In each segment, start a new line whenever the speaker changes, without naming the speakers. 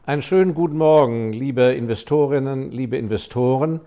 Einen schönen guten Morgen, liebe Investorinnen, liebe Investoren.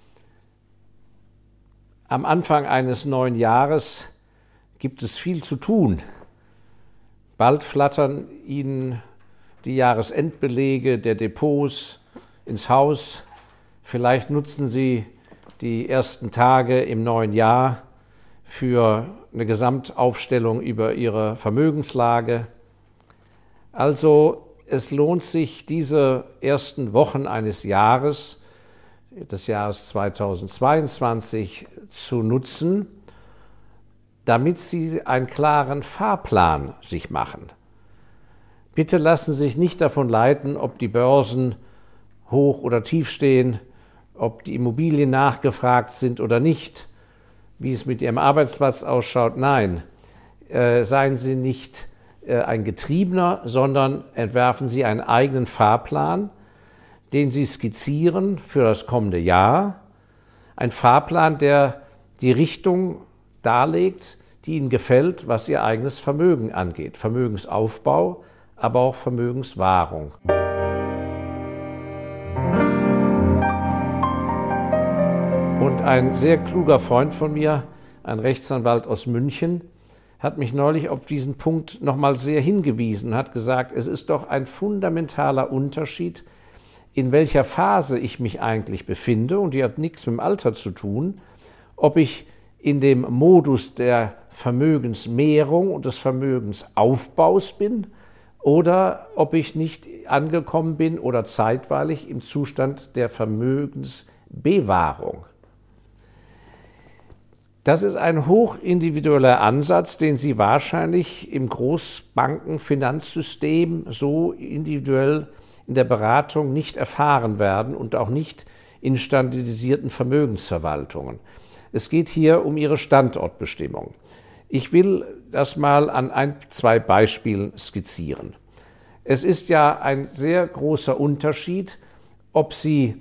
Am Anfang eines neuen Jahres gibt es viel zu tun. Bald flattern Ihnen die Jahresendbelege der Depots ins Haus. Vielleicht nutzen Sie die ersten Tage im neuen Jahr für eine Gesamtaufstellung über Ihre Vermögenslage. Also es lohnt sich, diese ersten Wochen eines Jahres, des Jahres 2022, zu nutzen, damit Sie einen klaren Fahrplan sich machen. Bitte lassen Sie sich nicht davon leiten, ob die Börsen hoch oder tief stehen, ob die Immobilien nachgefragt sind oder nicht, wie es mit Ihrem Arbeitsplatz ausschaut. Nein, seien Sie nicht ein Getriebener, sondern entwerfen Sie einen eigenen Fahrplan, den Sie skizzieren für das kommende Jahr. Ein Fahrplan, der die Richtung darlegt, die Ihnen gefällt, was Ihr eigenes Vermögen angeht. Vermögensaufbau, aber auch Vermögenswahrung. Und ein sehr kluger Freund von mir, ein Rechtsanwalt aus München, hat mich neulich auf diesen Punkt nochmal sehr hingewiesen, hat gesagt, es ist doch ein fundamentaler Unterschied, in welcher Phase ich mich eigentlich befinde, und die hat nichts mit dem Alter zu tun, ob ich in dem Modus der Vermögensmehrung und des Vermögensaufbaus bin oder ob ich nicht angekommen bin oder zeitweilig im Zustand der Vermögensbewahrung. Das ist ein hochindividueller Ansatz, den Sie wahrscheinlich im Großbankenfinanzsystem so individuell in der Beratung nicht erfahren werden und auch nicht in standardisierten Vermögensverwaltungen. Es geht hier um Ihre Standortbestimmung. Ich will das mal an zwei Beispielen skizzieren. Es ist ja ein sehr großer Unterschied, ob Sie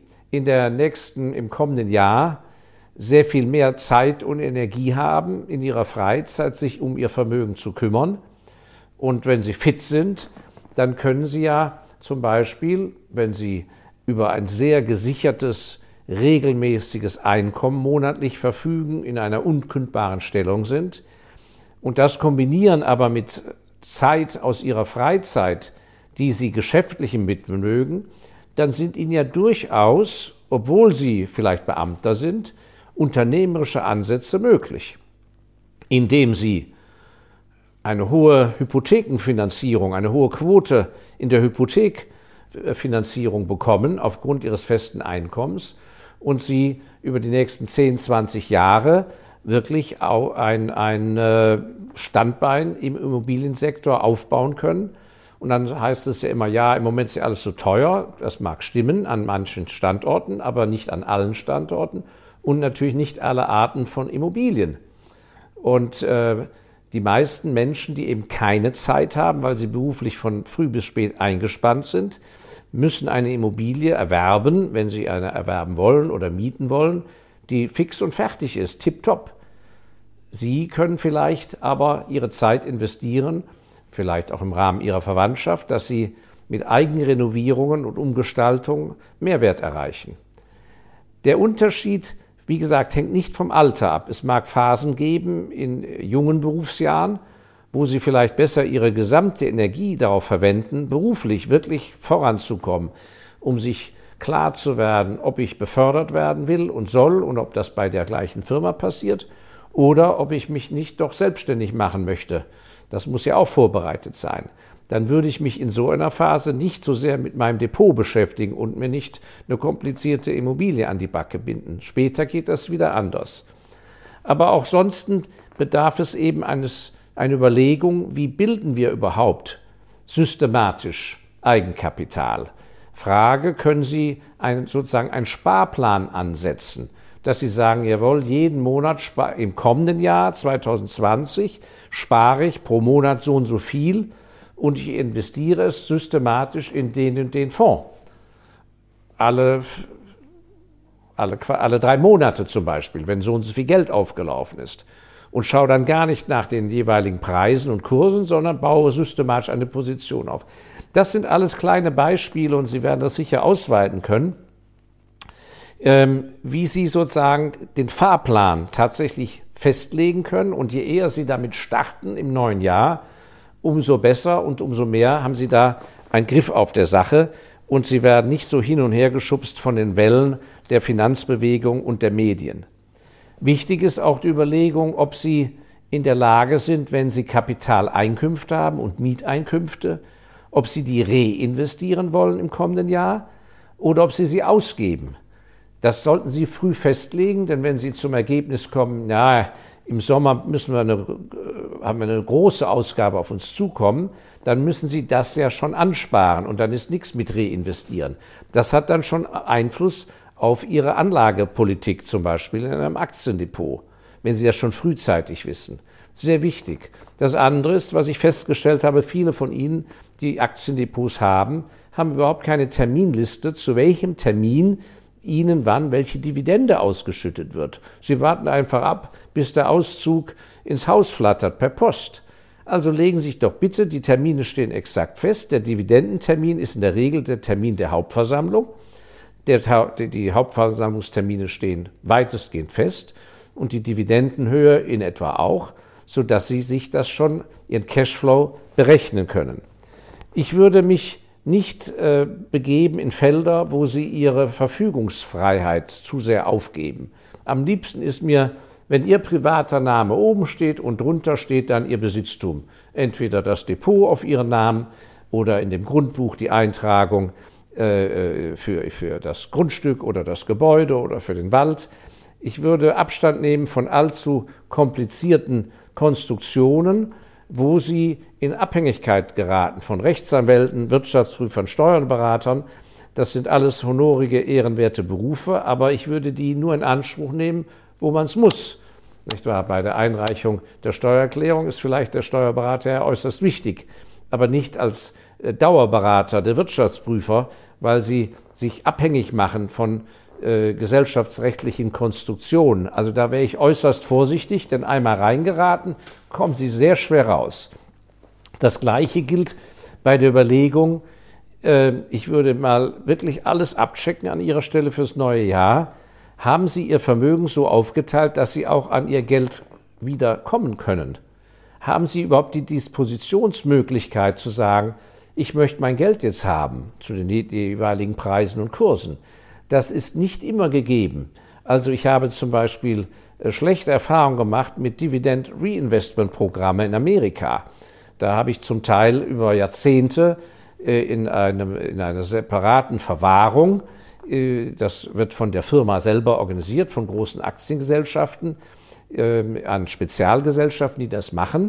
im kommenden Jahr sehr viel mehr Zeit und Energie haben, in ihrer Freizeit sich um ihr Vermögen zu kümmern. Und wenn sie fit sind, dann können sie ja zum Beispiel, wenn sie über ein sehr gesichertes, regelmäßiges Einkommen monatlich verfügen, in einer unkündbaren Stellung sind und das kombinieren aber mit Zeit aus ihrer Freizeit, die sie geschäftlichem widmen mögen, dann sind ihnen ja durchaus, obwohl sie vielleicht Beamter sind, unternehmerische Ansätze möglich, indem sie eine hohe Hypothekenfinanzierung, eine hohe Quote in der Hypothekfinanzierung bekommen aufgrund ihres festen Einkommens und sie über die nächsten 10, 20 Jahre wirklich auch ein Standbein im Immobiliensektor aufbauen können. Und dann heißt es ja immer, ja, im Moment ist ja alles so teuer, das mag stimmen an manchen Standorten, aber nicht an allen Standorten. Und natürlich nicht alle Arten von Immobilien. Und die meisten Menschen, die eben keine Zeit haben, weil sie beruflich von früh bis spät eingespannt sind, müssen eine Immobilie erwerben, wenn sie eine erwerben wollen oder mieten wollen, die fix und fertig ist, tipptopp. Sie können vielleicht aber ihre Zeit investieren, vielleicht auch im Rahmen ihrer Verwandtschaft, dass sie mit Eigenrenovierungen und Umgestaltung Mehrwert erreichen. Der Unterschied, wie gesagt, hängt nicht vom Alter ab. Es mag Phasen geben in jungen Berufsjahren, wo Sie vielleicht besser Ihre gesamte Energie darauf verwenden, beruflich wirklich voranzukommen, um sich klar zu werden, ob ich befördert werden will und soll und ob das bei der gleichen Firma passiert oder ob ich mich nicht doch selbstständig machen möchte. Das muss ja auch vorbereitet sein. Dann würde ich mich in so einer Phase nicht so sehr mit meinem Depot beschäftigen und mir nicht eine komplizierte Immobilie an die Backe binden. Später geht das wieder anders. Aber auch sonst bedarf es eben einer Überlegung, wie bilden wir überhaupt systematisch Eigenkapital? Frage, können Sie sozusagen einen Sparplan ansetzen, dass Sie sagen, jawohl, jeden Monat im kommenden Jahr 2020 spare ich pro Monat so und so viel, und ich investiere es systematisch in den und den Fonds. Alle 3 Monate zum Beispiel, wenn so und so viel Geld aufgelaufen ist. Und schaue dann gar nicht nach den jeweiligen Preisen und Kursen, sondern baue systematisch eine Position auf. Das sind alles kleine Beispiele und Sie werden das sicher ausweiten können, wie Sie sozusagen den Fahrplan tatsächlich festlegen können. Und je eher Sie damit starten im neuen Jahr, umso besser und umso mehr haben Sie da einen Griff auf der Sache und Sie werden nicht so hin und her geschubst von den Wellen der Finanzbewegung und der Medien. Wichtig ist auch die Überlegung, ob Sie in der Lage sind, wenn Sie Kapitaleinkünfte haben und Mieteinkünfte, ob Sie die reinvestieren wollen im kommenden Jahr oder ob Sie sie ausgeben. Das sollten Sie früh festlegen, denn wenn Sie zum Ergebnis kommen, na, im Sommer haben wir eine große Ausgabe auf uns zukommen, dann müssen Sie das ja schon ansparen und dann ist nichts mit reinvestieren. Das hat dann schon Einfluss auf Ihre Anlagepolitik, zum Beispiel in einem Aktiendepot, wenn Sie das schon frühzeitig wissen. Sehr wichtig. Das andere ist, was ich festgestellt habe, viele von Ihnen, die Aktiendepots haben überhaupt keine Terminliste, zu welchem Termin Ihnen wann welche Dividende ausgeschüttet wird. Sie warten einfach ab, bis der Auszug ins Haus flattert per Post. Also legen Sie sich doch bitte, die Termine stehen exakt fest. Der Dividendentermin ist in der Regel der Termin der Hauptversammlung. Die Hauptversammlungstermine stehen weitestgehend fest und die Dividendenhöhe in etwa auch, sodass Sie sich das schon, Ihren Cashflow, berechnen können. Ich würde mich nicht begeben in Felder, wo Sie Ihre Verfügungsfreiheit zu sehr aufgeben. Am liebsten ist mir, wenn Ihr privater Name oben steht und drunter steht dann Ihr Besitztum. Entweder das Depot auf Ihren Namen oder in dem Grundbuch die Eintragung für das Grundstück oder das Gebäude oder für den Wald. Ich würde Abstand nehmen von allzu komplizierten Konstruktionen, wo Sie in Abhängigkeit geraten von Rechtsanwälten, Wirtschaftsprüfern, Steuerberatern. Das sind alles honorige, ehrenwerte Berufe, aber ich würde die nur in Anspruch nehmen, wo man es muss. Nicht wahr? Bei der Einreichung der Steuererklärung ist vielleicht der Steuerberater ja äußerst wichtig, aber nicht als Dauerberater der Wirtschaftsprüfer, weil sie sich abhängig machen von gesellschaftsrechtlichen Konstruktionen. Also da wäre ich äußerst vorsichtig, denn einmal reingeraten, kommen Sie sehr schwer raus. Das Gleiche gilt bei der Überlegung, ich würde mal wirklich alles abchecken an Ihrer Stelle fürs neue Jahr. Haben Sie Ihr Vermögen so aufgeteilt, dass Sie auch an Ihr Geld wieder kommen können? Haben Sie überhaupt die Dispositionsmöglichkeit zu sagen, ich möchte mein Geld jetzt haben zu den jeweiligen Preisen und Kursen? Das ist nicht immer gegeben. Also ich habe zum Beispiel schlechte Erfahrungen gemacht mit Dividend-Reinvestment-Programmen in Amerika. Da habe ich zum Teil über Jahrzehnte in einer separaten Verwahrung, das wird von der Firma selber organisiert, von großen Aktiengesellschaften, an Spezialgesellschaften, die das machen,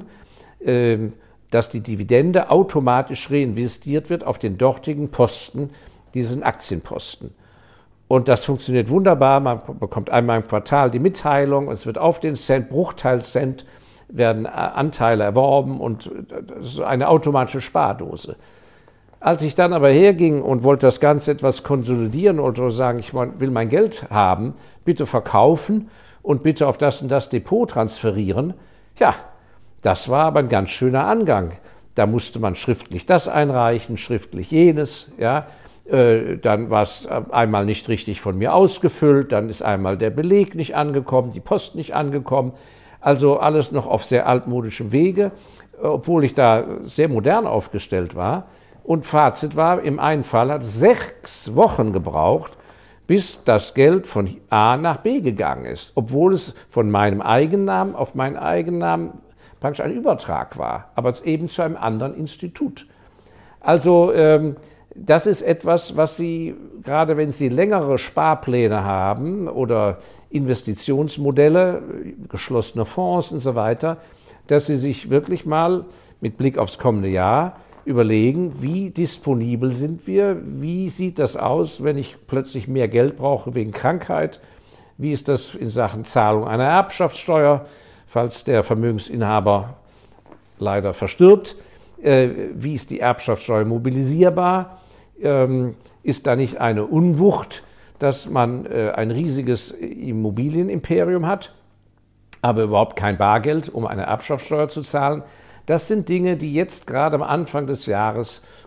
dass die Dividende automatisch reinvestiert wird auf den dortigen Posten, diesen Aktienposten. Und das funktioniert wunderbar. Man bekommt einmal im Quartal die Mitteilung, es wird auf den Cent, Bruchteilcent, werden Anteile erworben und das ist eine automatische Spardose. Als ich dann aber herging und wollte das Ganze etwas konsolidieren oder sagen, ich will mein Geld haben, bitte verkaufen und bitte auf das und das Depot transferieren, ja, das war aber ein ganz schöner Angang. Da musste man schriftlich das einreichen, schriftlich jenes, ja. Dann war es einmal nicht richtig von mir ausgefüllt, dann ist einmal der Beleg nicht angekommen, die Post nicht angekommen. Also alles noch auf sehr altmodischem Wege, obwohl ich da sehr modern aufgestellt war. Und Fazit war, im einen Fall hat es 6 Wochen gebraucht, bis das Geld von A nach B gegangen ist, obwohl es von meinem Eigennamen auf meinen Eigennamen praktisch ein Übertrag war, aber eben zu einem anderen Institut. Also das ist etwas, was Sie, gerade wenn Sie längere Sparpläne haben oder Investitionsmodelle, geschlossene Fonds und so weiter, dass Sie sich wirklich mal mit Blick aufs kommende Jahr überlegen, wie disponibel sind wir, wie sieht das aus, wenn ich plötzlich mehr Geld brauche wegen Krankheit, wie ist das in Sachen Zahlung einer Erbschaftssteuer, falls der Vermögensinhaber leider verstirbt, wie ist die Erbschaftssteuer mobilisierbar, ist da nicht eine Unwucht, dass man ein riesiges Immobilienimperium hat, aber überhaupt kein Bargeld, um eine Erbschaftssteuer zu zahlen. Das sind Dinge, die jetzt gerade am Anfang des Jahres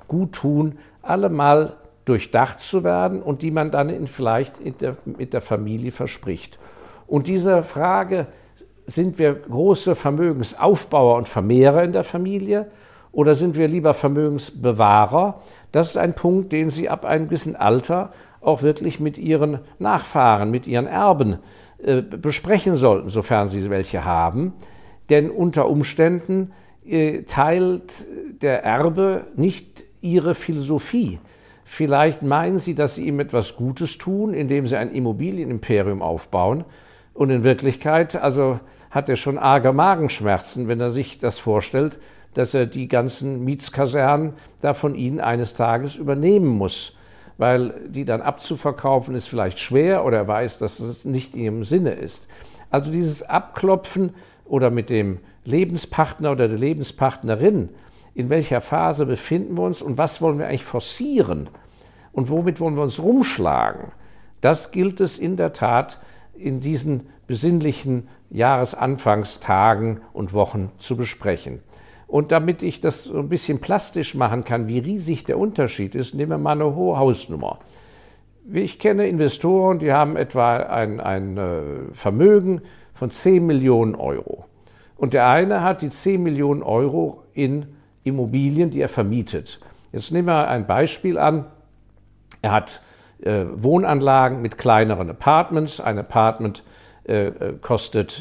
gut tun, alle mal durchdacht zu werden und die man dann vielleicht mit der Familie verspricht. Und diese Frage, sind wir große Vermögensaufbauer und Vermehrer in der Familie oder sind wir lieber Vermögensbewahrer? Das ist ein Punkt, den Sie ab einem gewissen Alter auch wirklich mit Ihren Nachfahren, mit Ihren Erben besprechen sollten, sofern Sie welche haben. Denn unter Umständen teilt der Erbe nicht Ihre Philosophie. Vielleicht meinen Sie, dass Sie ihm etwas Gutes tun, indem Sie ein Immobilienimperium aufbauen. Und in Wirklichkeit, also hat er schon arge Magenschmerzen, wenn er sich das vorstellt, dass er die ganzen Mietskasernen da von Ihnen eines Tages übernehmen muss. Weil die dann abzuverkaufen ist vielleicht schwer oder er weiß, dass es nicht in Ihrem Sinne ist. Also dieses Abklopfen oder mit dem Lebenspartner oder der Lebenspartnerin, in welcher Phase befinden wir uns und was wollen wir eigentlich forcieren und womit wollen wir uns rumschlagen, das gilt es in der Tat in diesen besinnlichen Jahresanfangstagen und Wochen zu besprechen. Und damit ich das so ein bisschen plastisch machen kann, wie riesig der Unterschied ist, nehmen wir mal eine hohe Hausnummer. Ich kenne Investoren, die haben etwa ein Vermögen von 10 Millionen Euro. Und der eine hat die 10 Millionen Euro in Immobilien, die er vermietet. Jetzt nehmen wir ein Beispiel an. Er hat Wohnanlagen mit kleineren Apartments. Ein Apartment kostet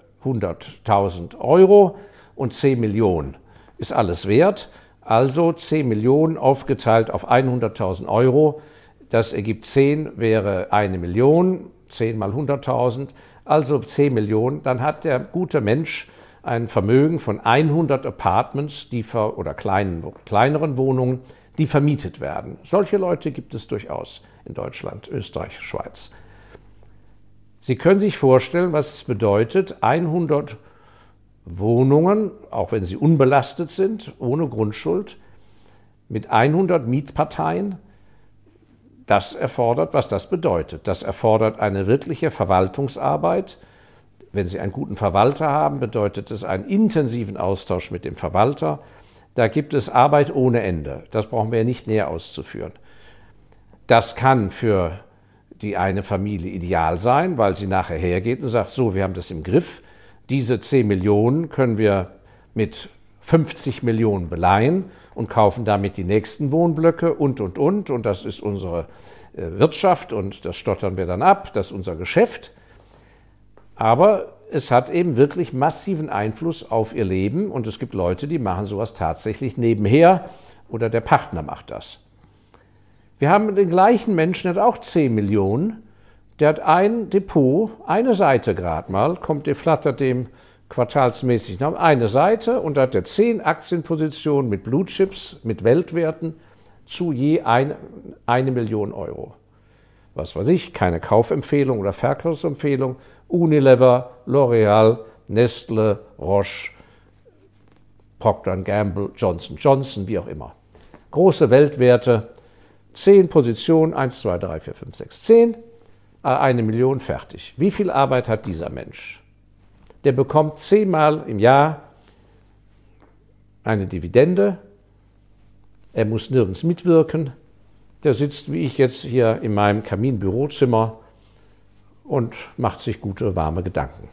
100.000 Euro und 10 Millionen ist alles wert. Also 10 Millionen aufgeteilt auf 100.000 Euro. Das ergibt 10 wäre 1 Million, 10 mal 100.000, also 10 Millionen. Dann hat der gute Mensch ein Vermögen von 100 Apartments oder kleineren Wohnungen, die vermietet werden. Solche Leute gibt es durchaus in Deutschland, Österreich, Schweiz. Sie können sich vorstellen, was es bedeutet, 100 Wohnungen, auch wenn sie unbelastet sind, ohne Grundschuld, mit 100 Mietparteien. Das erfordert, was das bedeutet. Das erfordert eine wirkliche Verwaltungsarbeit. Wenn Sie einen guten Verwalter haben, bedeutet es einen intensiven Austausch mit dem Verwalter. Da gibt es Arbeit ohne Ende. Das brauchen wir nicht näher auszuführen. Das kann für die eine Familie ideal sein, weil sie nachher hergeht und sagt, so, wir haben das im Griff. Diese 10 Millionen können wir mit 50 Millionen beleihen und kaufen damit die nächsten Wohnblöcke und. Und das ist unsere Wirtschaft und das stottern wir dann ab, das ist unser Geschäft. Aber es hat eben wirklich massiven Einfluss auf ihr Leben und es gibt Leute, die machen sowas tatsächlich nebenher oder der Partner macht das. Wir haben den gleichen Menschen, der hat auch 10 Millionen, der hat ein Depot, eine Seite gerade mal, der flattert dem quartalsmäßig nach eine Seite und da hat er 10 Aktienpositionen mit Blue Chips, mit Weltwerten zu je 1 Million Euro. Was weiß ich, keine Kaufempfehlung oder Verkaufsempfehlung, Unilever, L'Oreal, Nestle, Roche, Procter & Gamble, Johnson & Johnson, wie auch immer. Große Weltwerte, 10 Positionen, 1, 2, 3, 4, 5, 6, 10, 1 Million, fertig. Wie viel Arbeit hat dieser Mensch? Der bekommt 10-mal im Jahr eine Dividende, er muss nirgends mitwirken, der sitzt wie ich jetzt hier in meinem Kaminbürozimmer und macht sich gute, warme Gedanken.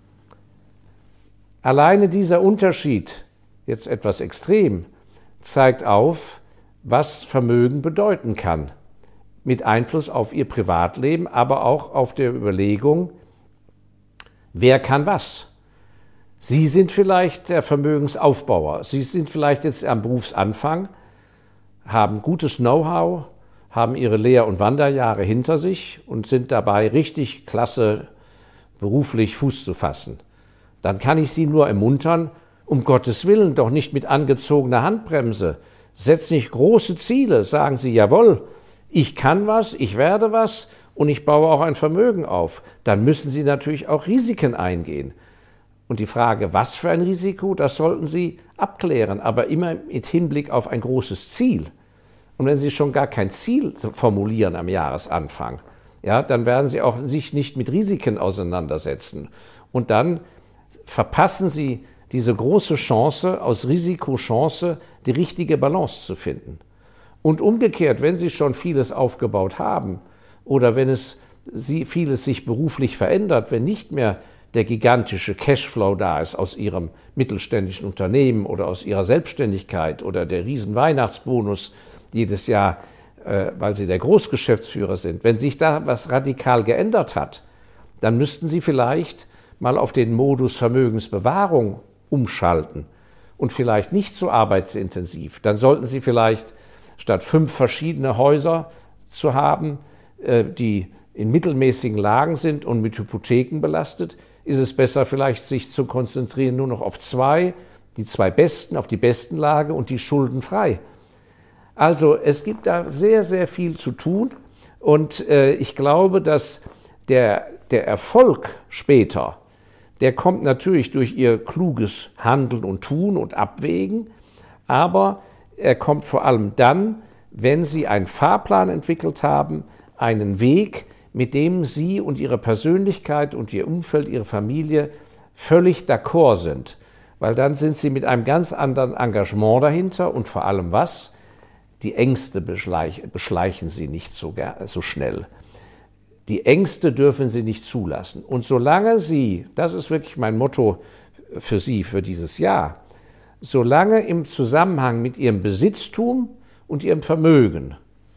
Alleine dieser Unterschied, jetzt etwas extrem, zeigt auf, was Vermögen bedeuten kann, mit Einfluss auf Ihr Privatleben, aber auch auf der Überlegung, wer kann was. Sie sind vielleicht der Vermögensaufbauer, Sie sind vielleicht jetzt am Berufsanfang, haben gutes Know-how, haben ihre Lehr- und Wanderjahre hinter sich und sind dabei richtig klasse beruflich Fuß zu fassen. Dann kann ich Sie nur ermuntern, um Gottes Willen doch nicht mit angezogener Handbremse. Setzen nicht große Ziele, sagen Sie, jawohl, ich kann was, ich werde was und ich baue auch ein Vermögen auf. Dann müssen Sie natürlich auch Risiken eingehen. Und die Frage, was für ein Risiko, das sollten Sie abklären, aber immer mit Hinblick auf ein großes Ziel. Und wenn Sie schon gar kein Ziel formulieren am Jahresanfang, ja, dann werden Sie auch sich nicht mit Risiken auseinandersetzen. Und dann verpassen Sie diese große Chance, aus Risikochance die richtige Balance zu finden. Und umgekehrt, wenn Sie schon vieles aufgebaut haben oder wenn vieles sich beruflich verändert, wenn nicht mehr der gigantische Cashflow da ist aus Ihrem mittelständischen Unternehmen oder aus Ihrer Selbstständigkeit oder der riesen Weihnachtsbonus jedes Jahr, weil Sie der Großgeschäftsführer sind. Wenn sich da was radikal geändert hat, dann müssten Sie vielleicht mal auf den Modus Vermögensbewahrung umschalten und vielleicht nicht so arbeitsintensiv. Dann sollten Sie vielleicht statt 5 verschiedene Häuser zu haben, die in mittelmäßigen Lagen sind und mit Hypotheken belastet, ist es besser vielleicht sich zu konzentrieren nur noch auf 2, die 2 besten, auf die besten Lage und die schuldenfrei. Also es gibt da sehr, sehr viel zu tun und ich glaube, dass der Erfolg später, der kommt natürlich durch Ihr kluges Handeln und Tun und Abwägen, aber er kommt vor allem dann, wenn Sie einen Fahrplan entwickelt haben, einen Weg, mit dem Sie und Ihre Persönlichkeit und Ihr Umfeld, Ihre Familie völlig d'accord sind. Weil dann sind Sie mit einem ganz anderen Engagement dahinter und vor allem was? Die Ängste beschleichen Sie nicht so schnell. Die Ängste dürfen Sie nicht zulassen. Und solange Sie, das ist wirklich mein Motto für Sie für dieses Jahr, solange im Zusammenhang mit Ihrem Besitztum und Ihrem Vermögen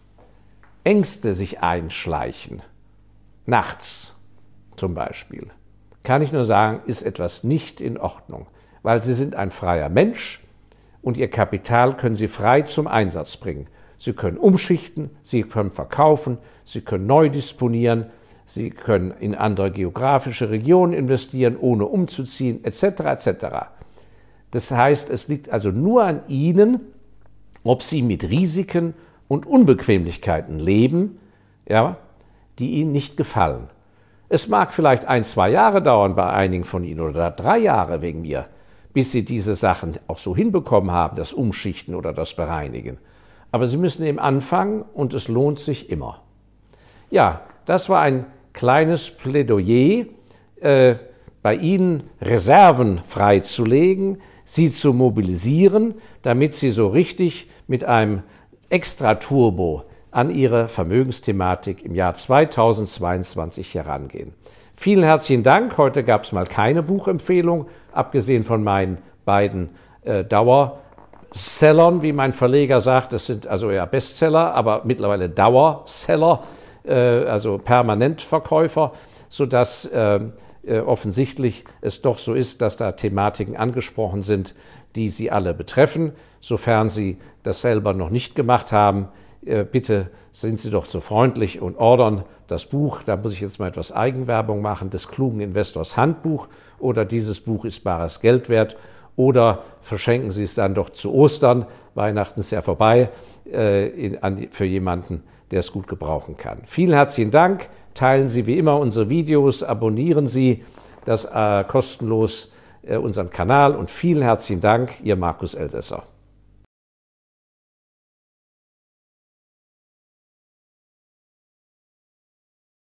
Ängste sich einschleichen, nachts zum Beispiel, kann ich nur sagen, ist etwas nicht in Ordnung, weil Sie sind ein freier Mensch und Ihr Kapital können Sie frei zum Einsatz bringen. Sie können umschichten, Sie können verkaufen, Sie können neu disponieren, Sie können in andere geografische Regionen investieren, ohne umzuziehen, etc. etc. Das heißt, es liegt also nur an Ihnen, ob Sie mit Risiken und Unbequemlichkeiten leben, ja, die Ihnen nicht gefallen. Es mag vielleicht 1, 2 Jahre dauern bei einigen von Ihnen oder 3 Jahre wegen mir, bis Sie diese Sachen auch so hinbekommen haben, das Umschichten oder das Bereinigen. Aber Sie müssen eben anfangen und es lohnt sich immer. Ja, das war ein kleines Plädoyer, bei Ihnen Reserven freizulegen, sie zu mobilisieren, damit Sie so richtig mit einem Extra-Turbo an Ihre Vermögensthematik im Jahr 2022 herangehen. Vielen herzlichen Dank. Heute gab es mal keine Buchempfehlung, abgesehen von meinen beiden Dauersellern, wie mein Verleger sagt. Das sind also ja Bestseller, aber mittlerweile Dauerseller, also Permanentverkäufer, sodass offensichtlich es doch so ist, dass da Thematiken angesprochen sind, die Sie alle betreffen. Sofern Sie das selber noch nicht gemacht haben, bitte sind Sie doch so freundlich und ordern das Buch, da muss ich jetzt mal etwas Eigenwerbung machen, des klugen Investors Handbuch oder dieses Buch ist bares Geld wert oder verschenken Sie es dann doch zu Ostern, Weihnachten ist ja vorbei, für jemanden, der es gut gebrauchen kann. Vielen herzlichen Dank, teilen Sie wie immer unsere Videos, abonnieren Sie das kostenlos unseren Kanal und vielen herzlichen Dank, Ihr Markus Elsässer.